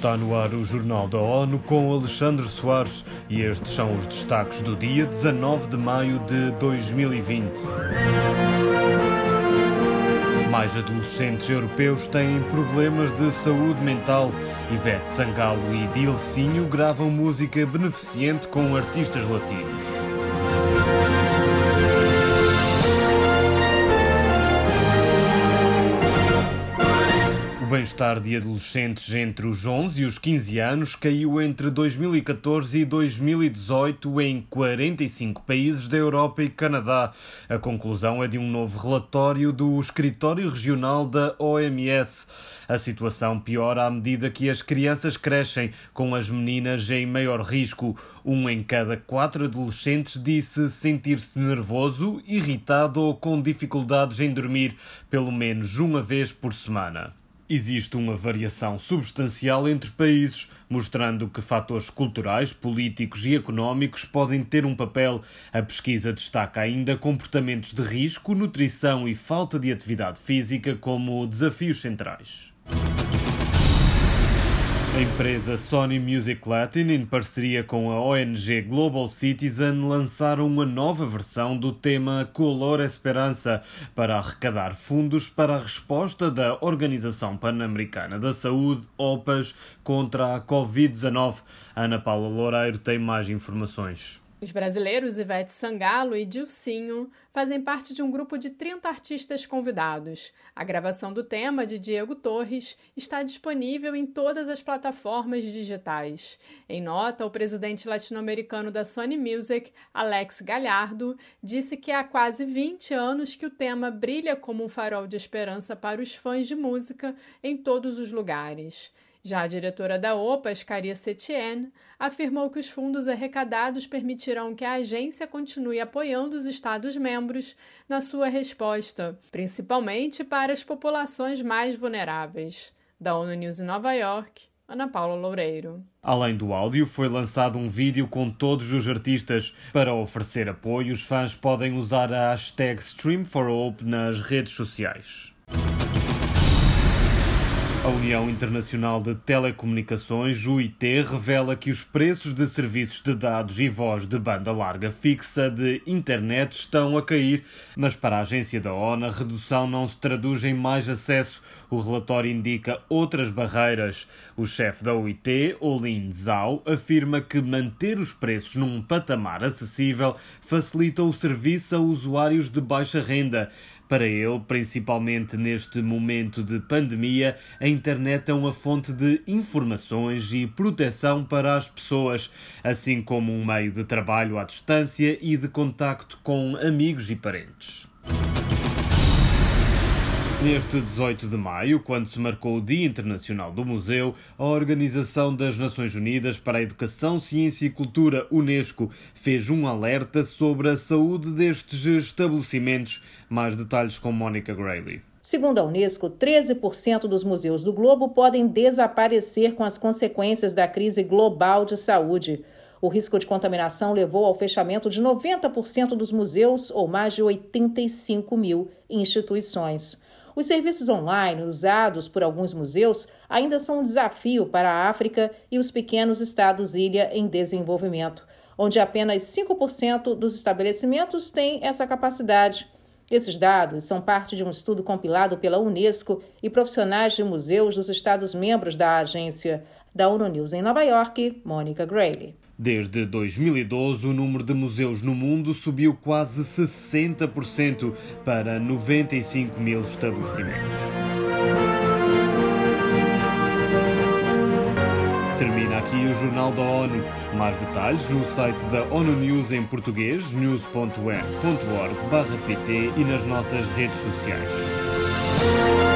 Está no ar o Jornal da ONU com Alexandre Soares e estes são os destaques do dia 19 de maio de 2020. Mais adolescentes europeus têm problemas de saúde mental. Ivete Sangalo e Dilcinho gravam música beneficente com artistas latinos. O bem-estar de adolescentes entre os 11 e os 15 anos caiu entre 2014 e 2018 em 45 países da Europa e Canadá. A conclusão é de um novo relatório do Escritório Regional da OMS. A situação piora à medida que as crianças crescem, com as meninas em maior risco. 1 em cada 4 adolescentes disse sentir-se nervoso, irritado ou com dificuldades em dormir, pelo menos uma vez por semana. Existe uma variação substancial entre países, mostrando que fatores culturais, políticos e económicos podem ter um papel. A pesquisa destaca ainda comportamentos de risco, nutrição e falta de atividade física como desafios centrais. A empresa Sony Music Latin, em parceria com a ONG Global Citizen, lançaram uma nova versão do tema Color Esperança para arrecadar fundos para a resposta da Organização Pan-Americana da Saúde, OPAS, contra a Covid-19. Ana Paula Loureiro tem mais informações. Os brasileiros Ivete Sangalo e Dilcinho fazem parte de um grupo de 30 artistas convidados. A gravação do tema, de Diego Torres, está disponível em todas as plataformas digitais. Em nota, o presidente latino-americano da Sony Music, Alex Gallardo, disse que há quase 20 anos que o tema brilha como um farol de esperança para os fãs de música em todos os lugares. Já a diretora da OPAS, Caria Setien, afirmou que os fundos arrecadados permitirão que a agência continue apoiando os Estados-membros na sua resposta, principalmente para as populações mais vulneráveis. Da ONU News em Nova York, Ana Paula Loureiro. Além do áudio, foi lançado um vídeo com todos os artistas. Para oferecer apoio, os fãs podem usar a hashtag Stream4Hope nas redes sociais. A União Internacional de Telecomunicações, UIT, revela que os preços de serviços de dados e voz de banda larga fixa de internet estão a cair, mas para a agência da ONU a redução não se traduz em mais acesso. O relatório indica outras barreiras. O chefe da UIT, Olin Zhao, afirma que manter os preços num patamar acessível facilita o serviço a usuários de baixa renda. Para ele, principalmente neste momento de pandemia, a internet é uma fonte de informações e proteção para as pessoas, assim como um meio de trabalho à distância e de contacto com amigos e parentes. Neste 18 de maio, quando se marcou o Dia Internacional do Museu, a Organização das Nações Unidas para a Educação, Ciência e Cultura, UNESCO, fez um alerta sobre a saúde destes estabelecimentos. Mais detalhes com Mónica Grayley. Segundo a Unesco, 13% dos museus do globo podem desaparecer com as consequências da crise global de saúde. O risco de contaminação levou ao fechamento de 90% dos museus, ou mais de 85 mil instituições. Os serviços online usados por alguns museus ainda são um desafio para a África e os pequenos estados-ilha em desenvolvimento, onde apenas 5% dos estabelecimentos têm essa capacidade. Esses dados são parte de um estudo compilado pela Unesco e profissionais de museus dos Estados-membros da agência. Da ONU News em Nova York, Mônica Grayley. Desde 2012, o número de museus no mundo subiu quase 60% para 95 mil estabelecimentos. Termina aqui o Jornal da ONU. Mais detalhes no site da ONU News em português, news.un.org/pt e nas nossas redes sociais.